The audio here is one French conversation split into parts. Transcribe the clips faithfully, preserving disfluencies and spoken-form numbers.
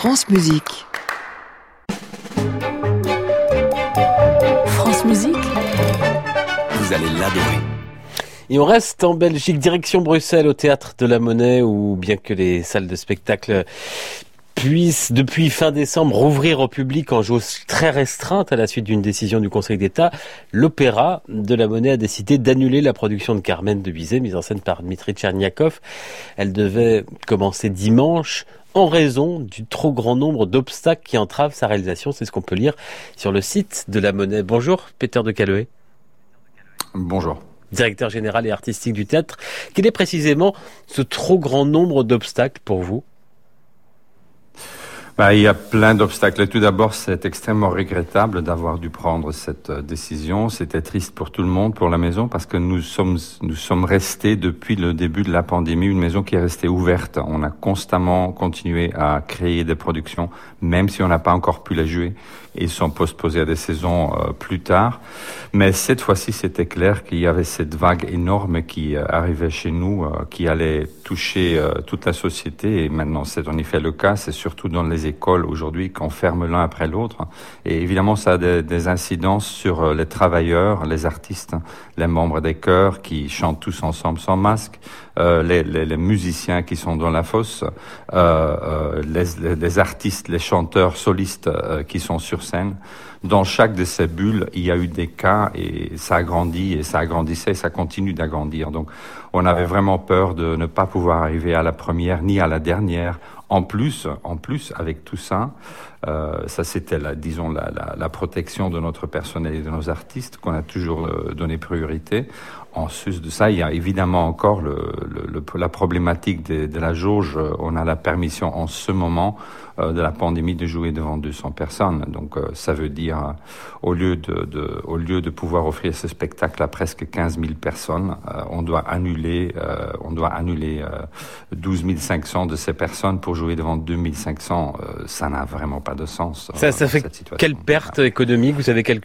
France Musique. France Musique. Vous allez l'adorer. Et on reste en Belgique, direction Bruxelles, au Théâtre de la Monnaie, où bien que les salles de spectacle puissent, depuis fin décembre, rouvrir au public en jauge très restreinte à la suite d'une décision du Conseil d'État, l'Opéra de la Monnaie a décidé d'annuler la production de Carmen de Bizet, mise en scène par Dmitri Tcherniakov. Elle devait commencer dimanche en raison du trop grand nombre d'obstacles qui entravent sa réalisation. C'est ce qu'on peut lire sur le site de la Monnaie. Bonjour, Peter de Calleuet. Bonjour. Directeur général et artistique du théâtre. Quel est précisément ce trop grand nombre d'obstacles pour vous ? Bah, il y a plein d'obstacles. Tout d'abord, c'est extrêmement regrettable d'avoir dû prendre cette décision. C'était triste pour tout le monde, pour la maison, parce que nous sommes, nous sommes restés depuis le début de la pandémie, une maison qui est restée ouverte. On a constamment continué à créer des productions, même si on n'a pas encore pu les jouer. Ils sont postposés à des saisons euh, plus tard. Mais cette fois-ci, c'était clair qu'il y avait cette vague énorme qui euh, arrivait chez nous, euh, qui allait toucher euh, toute la société. Et maintenant, c'est en effet le cas. C'est surtout dans les écoles aujourd'hui qu'on ferme l'un après l'autre. Et évidemment, ça a des, des incidences sur les travailleurs, les artistes, les membres des chœurs qui chantent tous ensemble sans masque, euh, les, les, les musiciens qui sont dans la fosse, euh, euh, les, les, les artistes, les chanteurs solistes euh, qui sont sur scène. Dans chaque de ces bulles, il y a eu des cas et ça a grandi et ça agrandissait et ça continue d'agrandir. Donc, on avait vraiment peur de ne pas pouvoir arriver à la première ni à la dernière. En plus, en plus, avec tout ça, euh, ça c'était la, disons la, la, la protection de notre personnel et de nos artistes qu'on a toujours euh, donné priorité. En sus de ça, il y a évidemment encore le, le, le, la problématique de, de la jauge. On a la permission en ce moment euh, de la pandémie de jouer devant deux cents personnes. Donc euh, ça veut dire euh, au lieu de, de au lieu de pouvoir offrir ce spectacle à presque quinze mille personnes, euh, on doit annuler euh, on doit annuler euh, douze mille cinq cents de ces personnes pour jouer devant deux mille cinq cents. Euh, ça n'a vraiment pas de sens. Ça, ça fait quelle perte économique vous avez calculé ?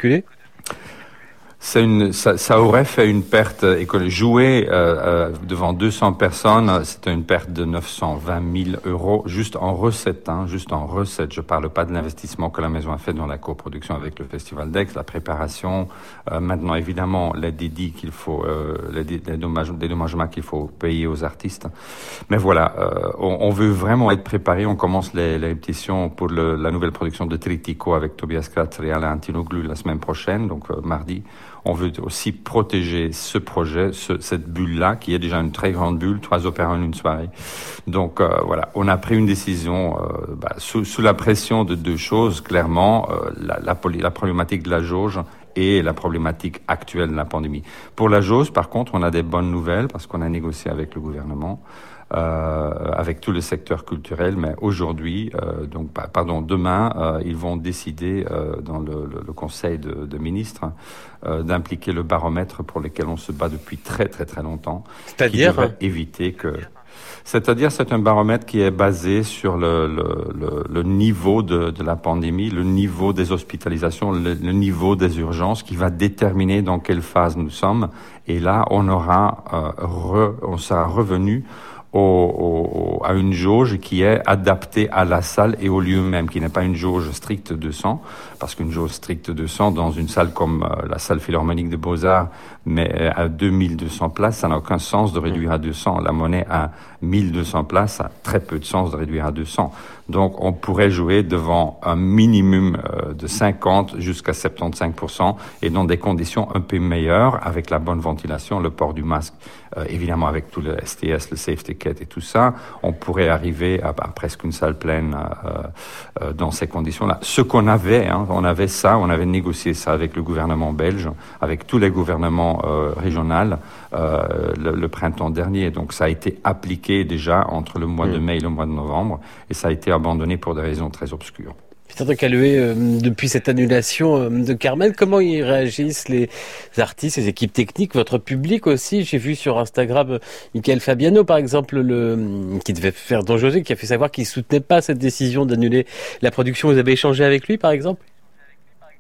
C'est une, ça, ça aurait fait une perte économique. Jouer euh, euh, devant deux cents personnes, c'était une perte de neuf cent vingt mille euros juste en recettes, hein, juste en recettes. Je parle pas de l'investissement que la maison a fait dans la coproduction avec le Festival d'Aix, la préparation, euh, maintenant évidemment les dédits qu'il faut, euh, les, les dommages, les dommagements qu'il faut payer aux artistes. Mais voilà, euh, on, on veut vraiment être préparé. On commence les, les répétitions pour le, la nouvelle production de Trittico avec Tobias Kratzer et Alain Antinoglu la semaine prochaine, donc euh, mardi. On veut aussi protéger ce projet, ce, cette bulle-là, qui est déjà une très grande bulle, trois opéras en une soirée. Donc euh, voilà, on a pris une décision euh, bah, sous, sous la pression de deux choses, clairement, euh, la, la, la problématique de la jauge et la problématique actuelle de la pandémie. Pour la jauge, par contre, on a des bonnes nouvelles parce qu'on a négocié avec le gouvernement. Euh, avec tout le secteur culturel, mais aujourd'hui, euh, donc pardon, demain, euh, ils vont décider euh, dans le, le, le Conseil de, de ministres euh, d'impliquer le baromètre pour lequel on se bat depuis très très très longtemps. C'est-à-dire qui devrait éviter que. C'est-à-dire, c'est un baromètre qui est basé sur le, le, le, le niveau de, de la pandémie, le niveau des hospitalisations, le, le niveau des urgences, qui va déterminer dans quelle phase nous sommes. Et là, on aura, euh, re, on sera revenu Au, au, à une jauge qui est adaptée à la salle et au lieu même, qui n'est pas une jauge stricte de cent, parce qu'une jauge stricte de cent dans une salle comme euh, la salle philharmonique de Beaux-Arts, mais à deux mille deux cents places, ça n'a aucun sens de réduire à deux cents. La Monnaie à mille deux cents places, ça a très peu de sens de réduire à deux cents. Donc on pourrait jouer devant un minimum euh, de cinquante jusqu'à soixante-quinze pour cent et dans des conditions un peu meilleures, avec la bonne ventilation, le port du masque, euh, évidemment avec tout le S T S, le safety et tout ça, on pourrait arriver à, à presque une salle pleine euh, euh, dans ces conditions-là. Ce qu'on avait, hein, on avait ça, on avait négocié ça avec le gouvernement belge, avec tous les gouvernements euh, régionaux euh, le, le printemps dernier. Donc ça a été appliqué déjà entre le mois mmh. de mai et le mois de novembre, et ça a été abandonné pour des raisons très obscures. Peter de Calleuet, euh, depuis cette annulation euh, de Carmen, comment ils réagissent les artistes, les équipes techniques, votre public aussi? J'ai vu sur Instagram euh, Michael Fabiano, par exemple, le, qui devait faire Don José, qui a fait savoir qu'il soutenait pas cette décision d'annuler la production. Vous avez échangé avec lui, par exemple?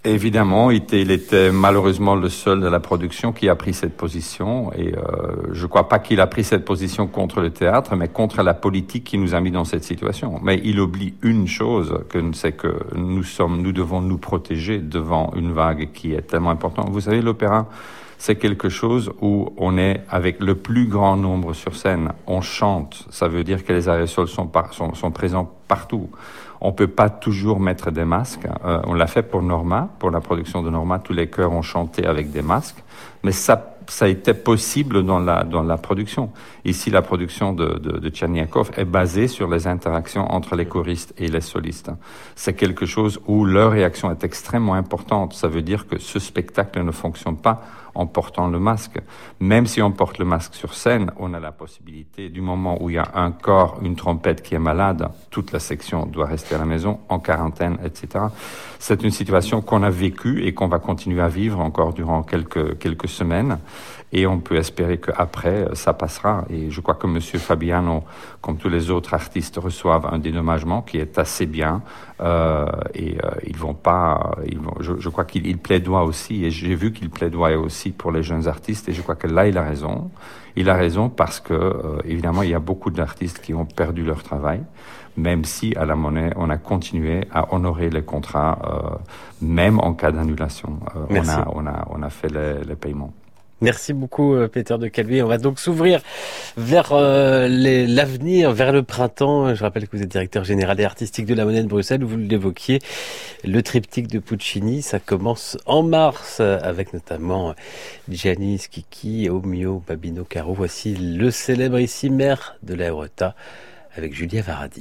Évidemment, il était, il était malheureusement le seul de la production qui a pris cette position. Et euh, je ne crois pas qu'il a pris cette position contre le théâtre, mais contre la politique qui nous a mis dans cette situation. Mais il oublie une chose, que c'est que nous sommes, nous devons nous protéger devant une vague qui est tellement importante. Vous savez, l'opéra, c'est quelque chose où on est avec le plus grand nombre sur scène. On chante, ça veut dire que les aérosols sont, par, sont, sont présents partout. On peut pas toujours mettre des masques. Euh, on l'a fait pour Norma, pour la production de Norma. Tous les chœurs ont chanté avec des masques, mais ça, ça a été possible dans la dans la production. Ici, la production de de, de Tcherniakov est basée sur les interactions entre les choristes et les solistes. C'est quelque chose où leur réaction est extrêmement importante. Ça veut dire que ce spectacle ne fonctionne pas en portant le masque. Même si on porte le masque sur scène, on a la possibilité, du moment où il y a un corps, une trompette qui est malade, toute la section doit rester à la maison, en quarantaine, et cetera. C'est une situation qu'on a vécue et qu'on va continuer à vivre encore durant quelques, quelques semaines. Et on peut espérer qu'après, ça passera. Et je crois que M. Fabiano, comme tous les autres artistes, reçoivent un dédommagement qui est assez bien. Euh, et euh, ils vont pas... Ils vont, je, je crois qu'il il plaidoie aussi, et j'ai vu qu'il plaidoie aussi pour les jeunes artistes. Et je crois que là, il a raison. Il a raison parce que, euh, évidemment, il y a beaucoup d'artistes qui ont perdu leur travail. Même si, à la Monnaie, on a continué à honorer les contrats, euh, même en cas d'annulation. Euh, on a, on a, on a fait les, les paiements. Merci beaucoup, Peter de Calvi. On va donc s'ouvrir vers euh, les, l'avenir, vers le printemps. Je rappelle que vous êtes directeur général et artistique de la Monnaie de Bruxelles. Vous l'évoquiez, le triptyque de Puccini, ça commence en mars avec notamment Gianni Schicchi, Omio, Babino Caro. Voici le célèbre ici maire de la Eureka avec Julia Varadi.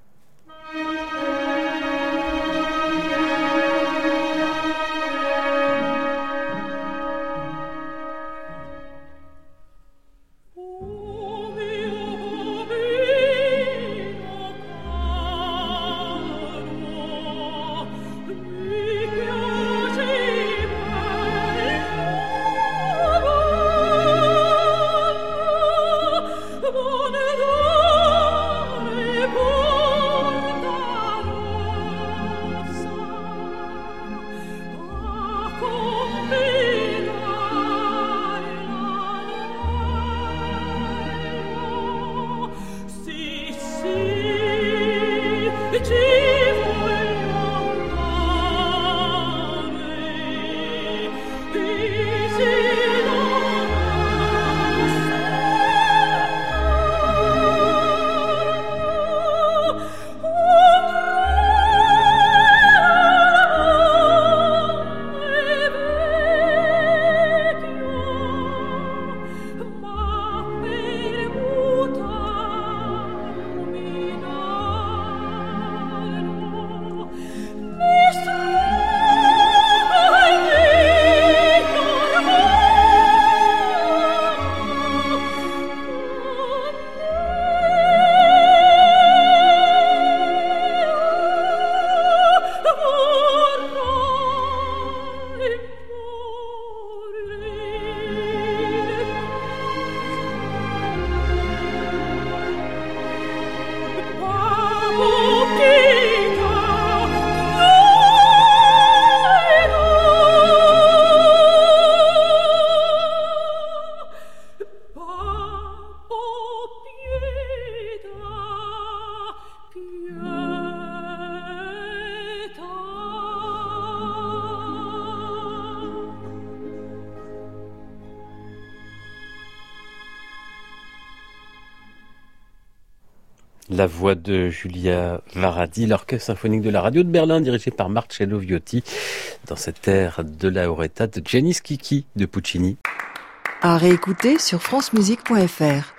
La voix de Julia Varadi, l'orchestre symphonique de la radio de Berlin, dirigé par Marcello Viotti, dans cette ère de la Eureka de Gianni Schicchi de Puccini. À réécouter sur francemusique point f r.